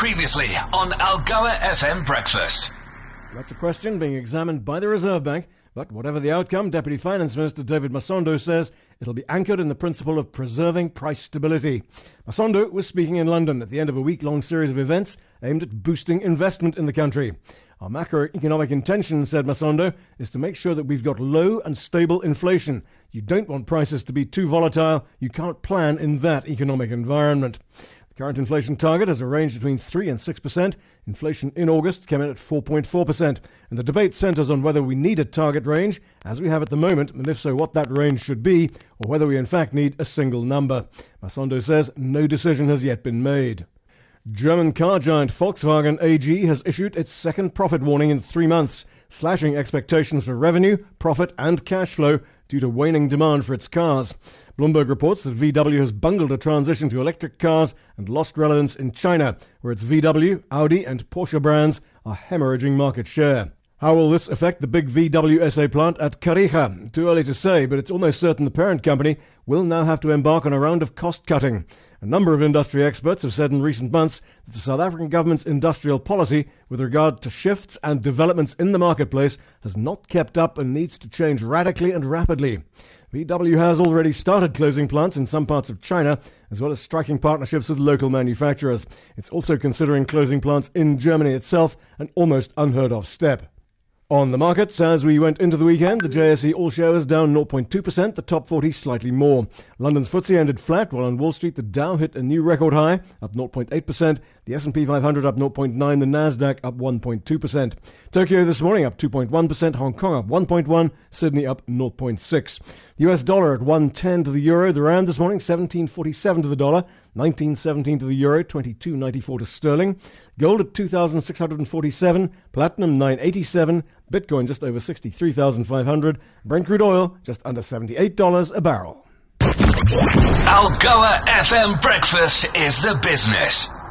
Previously on Algoa FM Breakfast. That's a question being examined by the Reserve Bank, but whatever the outcome, Deputy Finance Minister David Masondo says it'll be anchored in the principle of preserving price stability. Masondo was speaking in London at the end of a week-long series of events aimed at boosting investment in the country. Our macroeconomic intention, said Masondo, is to make sure that we've got low and stable inflation. You don't want prices to be too volatile. You can't plan in that economic environment. The current inflation target has a range between 3 and 6%. Inflation in August came in at 4.4%. And the debate centres on whether we need a target range, as we have at the moment, and if so, what that range should be, or whether we in fact need a single number. Masondo says no decision has yet been made. German car giant Volkswagen AG has issued its second profit warning in 3 months, slashing expectations for revenue, profit and cash flow due to waning demand for its cars. Bloomberg reports that VW has bungled a transition to electric cars and lost relevance in China, where its VW, Audi and Porsche brands are hemorrhaging market share. How will this affect the big VW SA plant at Carija? Too early to say, but it's almost certain the parent company will now have to embark on a round of cost-cutting. A number of industry experts have said in recent months that the South African government's industrial policy with regard to shifts and developments in the marketplace has not kept up and needs to change radically and rapidly. VW has already started closing plants in some parts of China, as well as striking partnerships with local manufacturers. It's also considering closing plants in Germany itself, an almost unheard-of step. On the markets, as we went into the weekend, the JSE All-Share was down 0.2%, the top 40 slightly more. London's FTSE ended flat, while on Wall Street the Dow hit a new record high, up 0.8%, the S&P 500 up 0.9%, the Nasdaq up 1.2%. Tokyo this morning up 2.1%, Hong Kong up 1.1%, Sydney up 0.6%. The US dollar at 1.10 to the euro, the rand this morning 17.47 to the dollar, 19.17 to the euro, 22.94 to sterling. Gold at 2,647, platinum 987, Bitcoin just over 63,500, Brent crude oil just under $78 a barrel. Algoa FM Breakfast is the business.